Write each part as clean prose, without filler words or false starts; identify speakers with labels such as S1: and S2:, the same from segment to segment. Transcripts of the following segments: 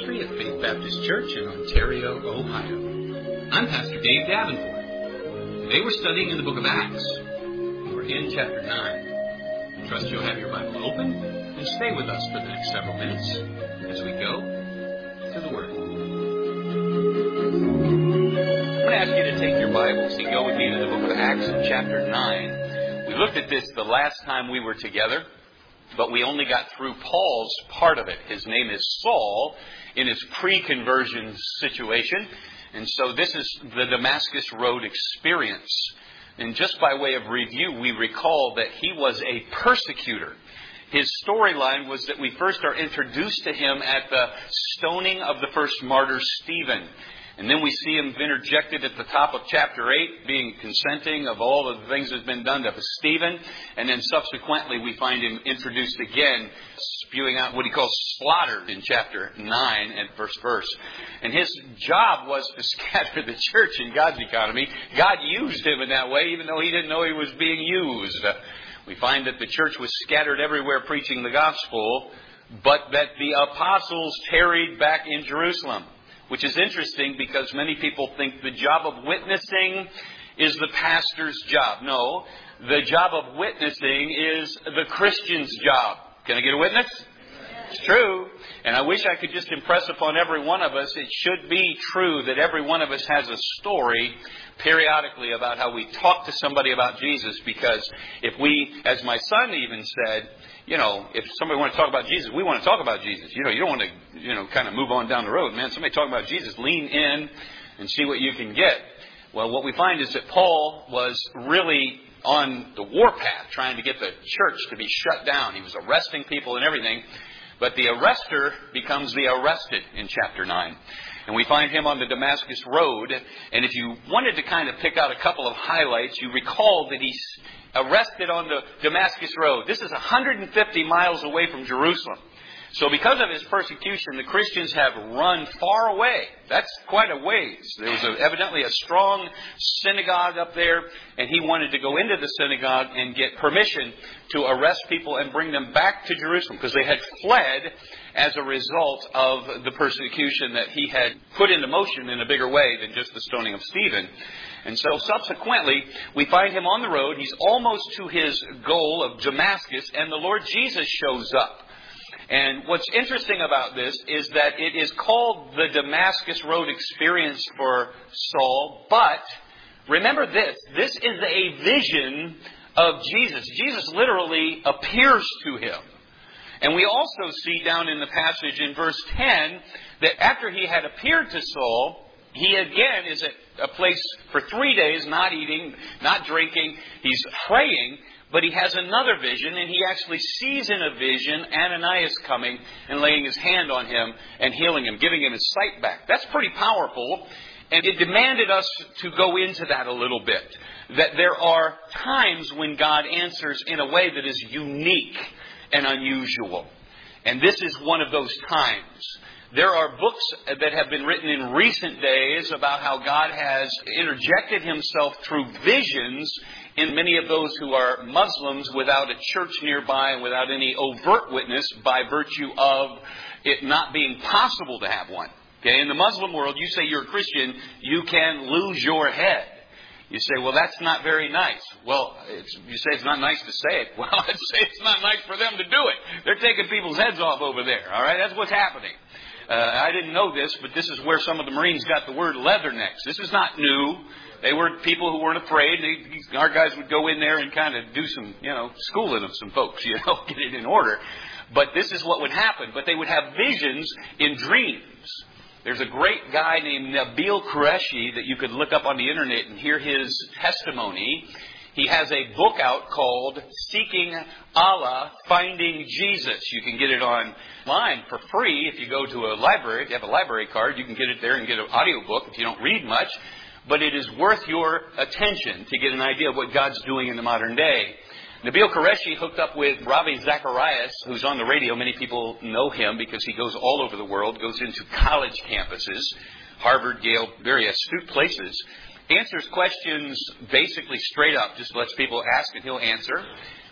S1: ministry at Faith Baptist Church in Ontario, Ohio. I'm Pastor Dave Davenport. Today we're studying in the book of Acts. We're in chapter 9. I trust you'll have your Bible open and stay with us for the next several minutes as we go to the Word. I'm going to ask you to take your Bibles and go with me to the book of Acts in chapter 9. We looked at this the last time we were together, but we only got through Paul's part of it. His name is Saul in his pre-conversion situation. And so this is the Damascus Road experience. And just by way of review, we recall that he was a persecutor. His storyline was that we first are introduced to him at the stoning of the first martyr, Stephen. And then we see him interjected at the top of chapter 8, being consenting of all of the things that have been done to Stephen. And then subsequently we find him introduced again, spewing out what he calls slaughter in chapter 9 and first verse. And his job was to scatter the church in God's economy. God used him in that way, even though he didn't know he was being used. We find that the church was scattered everywhere preaching the gospel, but that the apostles tarried back in Jerusalem. Which is interesting because many people think the job of witnessing is the pastor's job. No, the job of witnessing is the Christian's job. Can I get a witness? It's true. And I wish I could just impress upon every one of us, it should be true that every one of us has a story periodically about how we talk to somebody about Jesus. Because if we, as my son even said, if somebody wants to talk about Jesus, we want to talk about Jesus. You don't want to, kind of move on down the road. Man, somebody talking about Jesus, lean in and see what you can get. Well, what we find is that Paul was really on the warpath trying to get the church to be shut down. He was arresting people and everything. But the arrester becomes the arrested in chapter 9. And we find him on the Damascus Road. And if you wanted to kind of pick out a couple of highlights, you recall that he's arrested on the Damascus Road. This is 150 miles away from Jerusalem. So because of his persecution, the Christians have run far away. That's quite a ways. There was evidently a strong synagogue up there, and he wanted to go into the synagogue and get permission to arrest people and bring them back to Jerusalem, because they had fled as a result of the persecution that he had put into motion in a bigger way than just the stoning of Stephen. And so subsequently, we find him on the road. He's almost to his goal of Damascus, and the Lord Jesus shows up. And what's interesting about this is that it is called the Damascus Road experience for Saul. But remember this is a vision of Jesus. Jesus literally appears to him. And we also see down in the passage in verse 10 that after he had appeared to Saul, he again is at a place for 3 days, not eating, not drinking. He's praying. But he has another vision, and he actually sees in a vision Ananias coming and laying his hand on him and healing him, giving him his sight back. That's pretty powerful, and it demanded us to go into that a little bit. That there are times when God answers in a way that is unique and unusual. And this is one of those times. There are books that have been written in recent days about how God has interjected himself through visions in many of those who are Muslims without a church nearby and without any overt witness by virtue of it not being possible to have one. Okay, in the Muslim world, you say you're a Christian, you can lose your head. You say, well, that's not very nice. Well, you say it's not nice to say it. Well, I'd say it's not nice for them to do it. They're taking people's heads off over there. All right, that's what's happening. I didn't know this, but this is where some of the Marines got the word leathernecks. This is not new. They were people who weren't afraid. Our guys would go in there and kind of do some, schooling of some folks, get it in order. But this is what would happen. But they would have visions in dreams. There's a great guy named Nabil Qureshi that you could look up on the internet and hear his testimony. He has a book out called Seeking Allah, Finding Jesus. You can get it online for free if you go to a library. If you have a library card, you can get it there and get an audio book if you don't read much. But it is worth your attention to get an idea of what God's doing in the modern day. Nabil Qureshi hooked up with Ravi Zacharias, who's on the radio. Many people know him because he goes all over the world, goes into college campuses, Harvard, Yale, very astute places. Answers questions basically straight up, just lets people ask and he'll answer.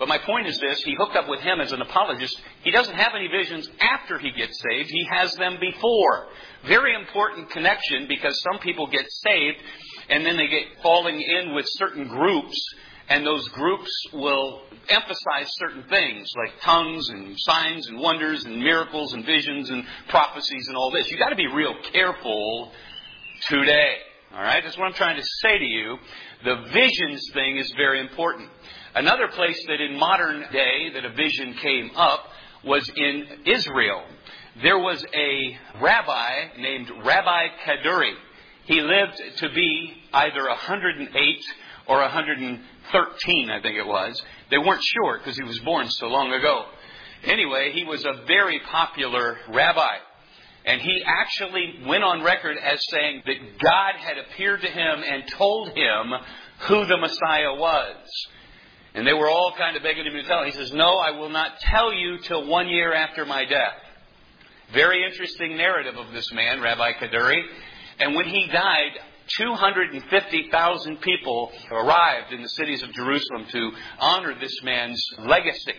S1: But my point is this, he hooked up with him as an apologist. He doesn't have any visions after he gets saved. He has them before. Very important connection, because some people get saved and then they get falling in with certain groups, and those groups will emphasize certain things like tongues and signs and wonders and miracles and visions and prophecies and all this. You've got to be real careful today. All right? That's what I'm trying to say to you. The visions thing is very important. Another place that in modern day that a vision came up was in Israel. There was a rabbi named Rabbi Kaduri. He lived to be either 108 or 113, I think it was. They weren't sure because he was born so long ago. Anyway, he was a very popular rabbi. And he actually went on record as saying that God had appeared to him and told him who the Messiah was. And they were all kind of begging him to tell him. He says, "No, I will not tell you till 1 year after my death." Very interesting narrative of this man, Rabbi Kaduri. And when he died, 250,000 people arrived in the cities of Jerusalem to honor this man's legacy.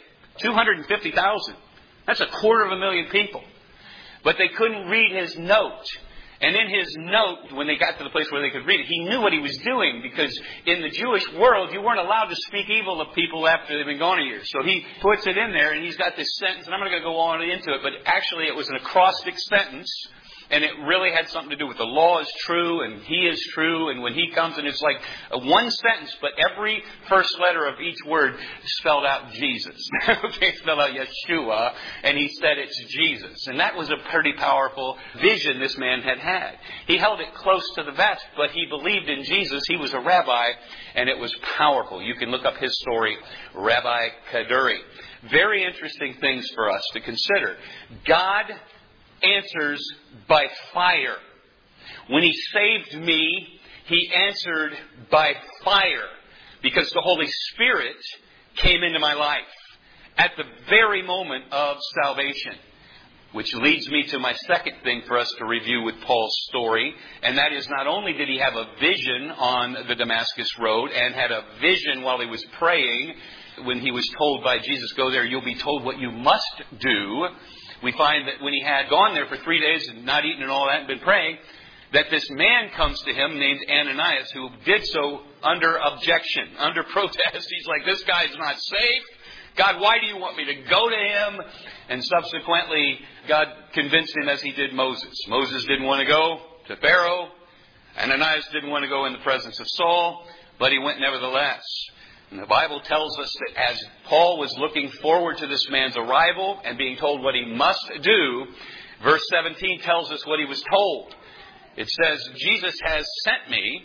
S1: 250,000. That's 250,000 people. But they couldn't read his note. And in his note, when they got to the place where they could read it, he knew what he was doing, because in the Jewish world, you weren't allowed to speak evil of people after they've been gone a year. So he puts it in there, and he's got this sentence, and I'm not going to go on into it, but actually it was an acrostic sentence. And it really had something to do with the law is true and he is true. And when he comes, and it's like one sentence, but every first letter of each word spelled out Jesus. Okay, spelled out Yeshua. And he said it's Jesus. And that was a pretty powerful vision this man had had. He held it close to the vest, but he believed in Jesus. He was a rabbi, and it was powerful. You can look up his story, Rabbi Kaduri. Very interesting things for us to consider. God answers by fire. When he saved me, he answered by fire, because the Holy Spirit came into my life at the very moment of salvation. Which leads me to my second thing for us to review with Paul's story. And that is, not only did he have a vision on the Damascus Road and had a vision while he was praying, when he was told by Jesus, "Go there, you'll be told what you must do." We find that when he had gone there for 3 days and not eaten and all that and been praying, that this man comes to him named Ananias, who did so under objection, under protest. He's like, "This guy's not safe. God, why do you want me to go to him?" And subsequently, God convinced him, as he did Moses. Moses didn't want to go to Pharaoh. Ananias didn't want to go in the presence of Saul, but he went nevertheless. And the Bible tells us that as Paul was looking forward to this man's arrival and being told what he must do, verse 17 tells us what he was told. It says, "Jesus has sent me,"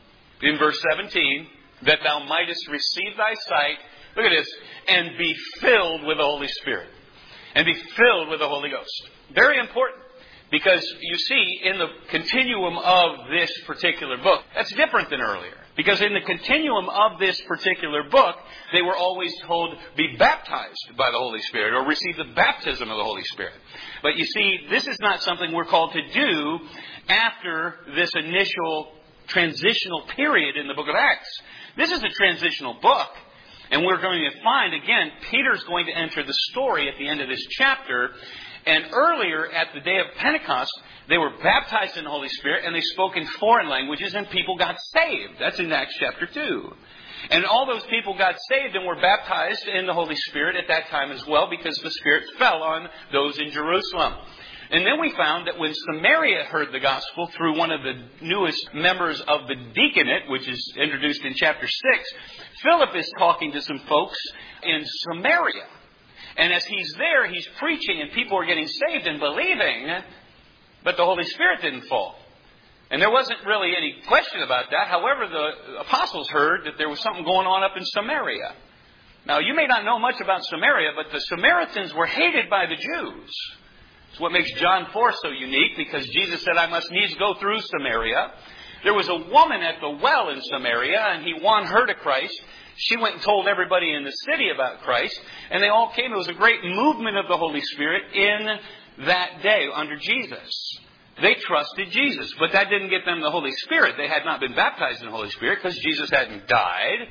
S1: in verse 17, "that thou mightest receive thy sight," look at this, "and be filled with the Holy Spirit." And be filled with the Holy Ghost. Very important. Because you see, in the continuum of this particular book, that's different than earlier. Because in the continuum of this particular book, they were always told, be baptized by the Holy Spirit, or receive the baptism of the Holy Spirit. But you see, this is not something we're called to do after this initial transitional period in the book of Acts. This is a transitional book. And we're going to find, again, Peter's going to enter the story at the end of this chapter. And earlier, at the day of Pentecost, they were baptized in the Holy Spirit, and they spoke in foreign languages, and people got saved. That's in Acts chapter 2. And all those people got saved and were baptized in the Holy Spirit at that time as well, because the Spirit fell on those in Jerusalem. And then we found that when Samaria heard the gospel through one of the newest members of the deaconate, which is introduced in chapter 6, Philip is talking to some folks in Samaria. And as he's there, he's preaching, and people are getting saved and believing, but the Holy Spirit didn't fall. And there wasn't really any question about that. However, the apostles heard that there was something going on up in Samaria. Now, you may not know much about Samaria, but the Samaritans were hated by the Jews. It's what makes John 4 so unique, because Jesus said, "I must needs go through Samaria." There was a woman at the well in Samaria, and he won her to Christ. She went and told everybody in the city about Christ, and they all came. It was a great movement of the Holy Spirit in that day under Jesus. They trusted Jesus, but that didn't get them the Holy Spirit. They had not been baptized in the Holy Spirit because Jesus hadn't died.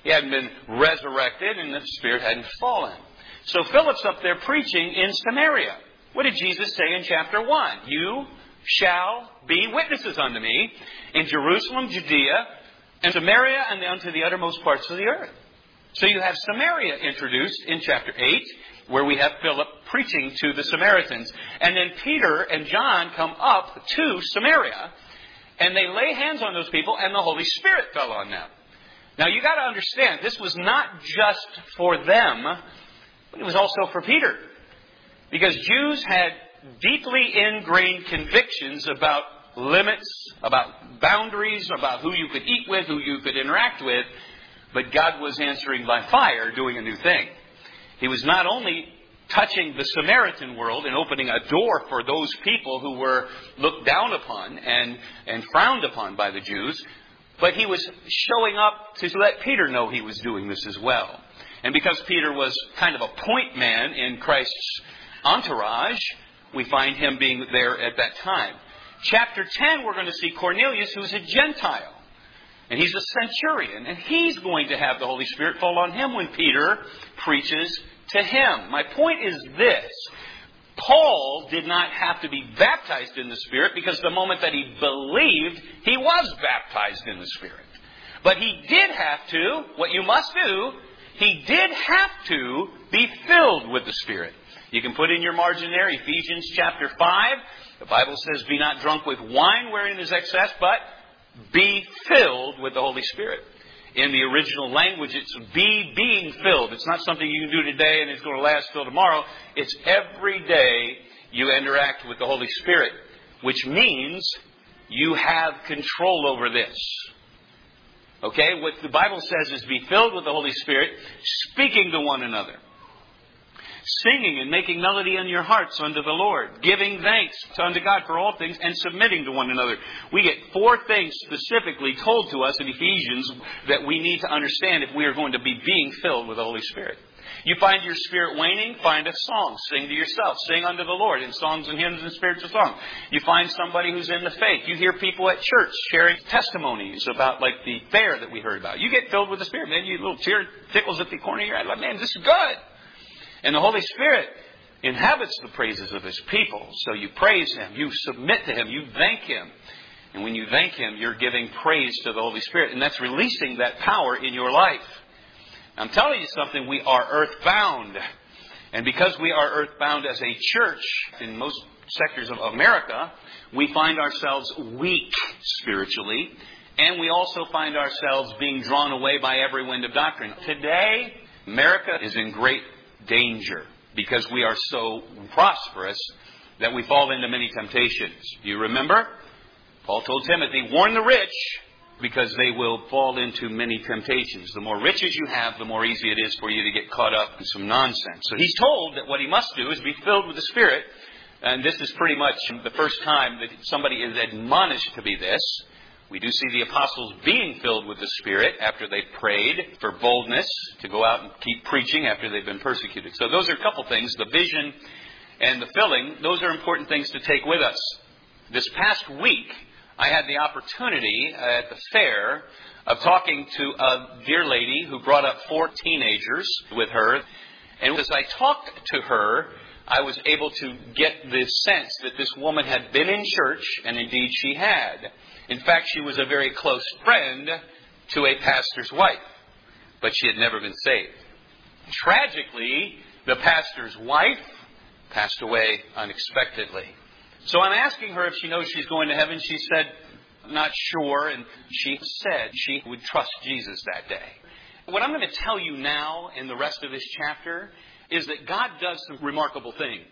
S1: He hadn't been resurrected, and the Spirit hadn't fallen. So Philip's up there preaching in Samaria. What did Jesus say in chapter 1? You shall be witnesses unto me in Jerusalem, Judea, and Samaria, and unto the uttermost parts of the earth. So you have Samaria introduced in chapter 8, where we have Philip preaching to the Samaritans. And then Peter and John come up to Samaria, and they lay hands on those people, and the Holy Spirit fell on them. Now you got to understand, this was not just for them, but it was also for Peter. Because Jews had deeply ingrained convictions about limits, about boundaries, about who you could eat with, who you could interact with. But God was answering by fire, doing a new thing. He was not only touching the Samaritan world and opening a door for those people who were looked down upon and frowned upon by the Jews, but he was showing up to let Peter know he was doing this as well. And because Peter was kind of a point man in Christ's entourage, we find him being there at that time. Chapter 10, we're going to see Cornelius, who's a Gentile. And he's a centurion. And he's going to have the Holy Spirit fall on him when Peter preaches to him. My point is this. Paul did not have to be baptized in the Spirit because the moment that he believed, he was baptized in the Spirit. But he did have to, what you must do, he did have to be filled with the Spirit. You can put in your margin there, Ephesians chapter 5. The Bible says, be not drunk with wine wherein is excess, but be filled with the Holy Spirit. In the original language, it's being filled. It's not something you can do today and it's going to last till tomorrow. It's every day you interact with the Holy Spirit, which means you have control over this. Okay? What the Bible says is be filled with the Holy Spirit, speaking to one another, singing and making melody in your hearts unto the Lord, giving thanks unto God for all things, and submitting to one another. We get 4 things specifically told to us in Ephesians that we need to understand if we are going to be being filled with the Holy Spirit. You find your spirit waning, find a song. Sing to yourself. Sing unto the Lord in songs and hymns and spiritual songs. You find somebody who's in the faith. You hear people at church sharing testimonies about like the fair that we heard about. You get filled with the Spirit. Man, you little tear tickles at the corner of your eye. Like, man, this is good. And the Holy Spirit inhabits the praises of His people. So you praise Him. You submit to Him. You thank Him. And when you thank Him, you're giving praise to the Holy Spirit. And that's releasing that power in your life. I'm telling you something, we are earthbound. And because we are earthbound as a church in most sectors of America, we find ourselves weak spiritually. And we also find ourselves being drawn away by every wind of doctrine. Today, America is in great danger because we are so prosperous that we fall into many temptations. You remember? Paul told Timothy, warn the rich because they will fall into many temptations. The more riches you have, the more easy it is for you to get caught up in some nonsense. So he's told that what he must do is be filled with the Spirit. And this is pretty much the first time that somebody is admonished to be this. We do see the apostles being filled with the Spirit after they prayed for boldness to go out and keep preaching after they've been persecuted. So those are a couple things. The vision and the filling, those are important things to take with us. This past week, I had the opportunity at the fair of talking to a dear lady who brought up 4 teenagers with her. And as I talked to her, I was able to get the sense that this woman had been in church, and indeed she had. In fact, she was a very close friend to a pastor's wife, but she had never been saved. Tragically, the pastor's wife passed away unexpectedly. So I'm asking her if she knows she's going to heaven. She said, not sure, and she said she would trust Jesus that day. What I'm going to tell you now in the rest of this chapter is that God does some remarkable things.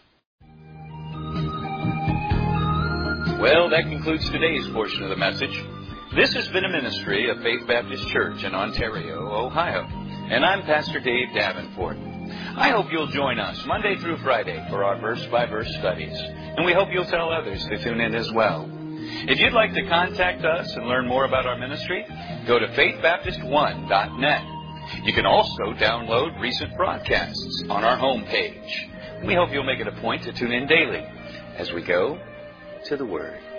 S1: Well, that concludes today's portion of the message. This has been a ministry of Faith Baptist Church in Ontario, Ohio. And I'm Pastor Dave Davenport. I hope you'll join us Monday through Friday for our verse-by-verse studies. And we hope you'll tell others to tune in as well. If you'd like to contact us and learn more about our ministry, go to faithbaptist1.net. You can also download recent broadcasts on our homepage. We hope you'll make it a point to tune in daily as we go to the Word.